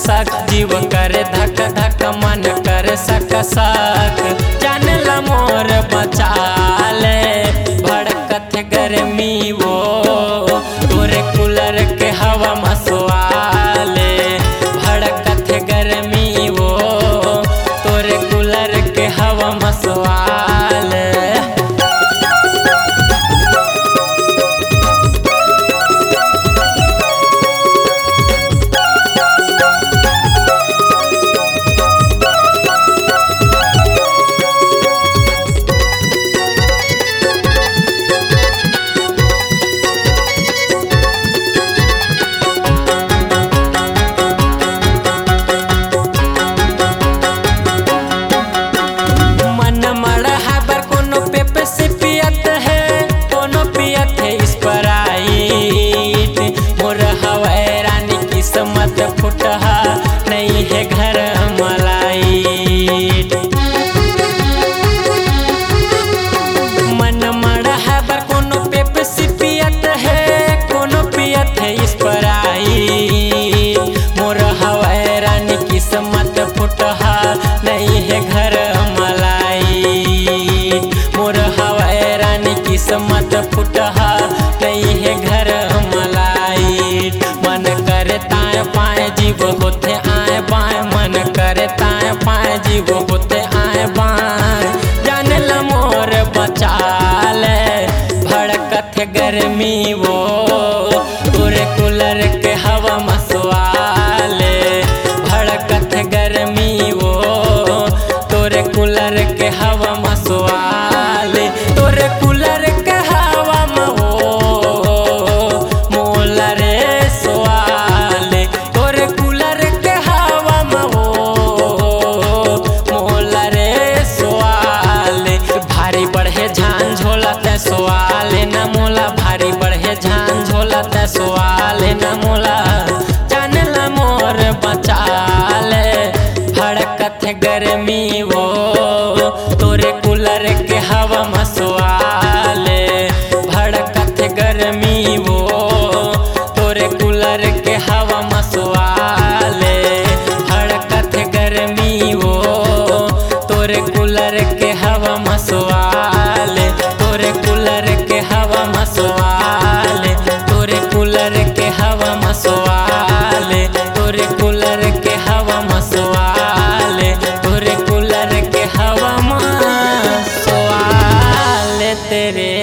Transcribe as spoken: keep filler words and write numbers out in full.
सक जीव करे धक धक मन करे सक सक जानला मोर बचा ले भड़कत गर्मी वो तोरे कूलर के हवा मसवाले भड़कत गर्मी वो तोरे कूलर के हवा मसवाले। फुटहा नहीं है घर मलाई मन मड़ा है बर कोनो पेप्सी पियत है कोनो पियत है स्प्राइट मोर हवाई रानी किस्मत फुटहा नहीं है घर मलाई मोर हवाई रानी किस्मत फुटहा नहीं है घर मलाई मन करे ताए पाए जीव होते आए बाएं मन करे ताए पाए जीव होते आए बाएं जाने ला मोर बचा ले भड़कत गर्मी वो तोरे कूलर के हवा मसवाले भड़कत गर्मी वो तोरे कूलर के हवा मसवाले तोरे कूलर के हवा में वो मोलरे सवाले तोरे कूलर के हवा में वो मोलरे सवाले भारी बढ़े झान झोला ते सवाले न मोला भारी बढ़े झान झोला ते सवाले न मोला जाने ला मोर बचा ले भड़कत गर्मी वो तोरे कूलर के हवा मसवाले भड़कत गर्मी वो तोरे कूलर के हवा मसवाले भड़कत गर्मी वो तोरे कूलर के हवा मसवाले तोरे कूलर के हवा मसवाले तोरे कूलर के हवा मसवाले तोरे कूलर के हवा मसवाले तोरे कूलर के हवा मसवाले तेरे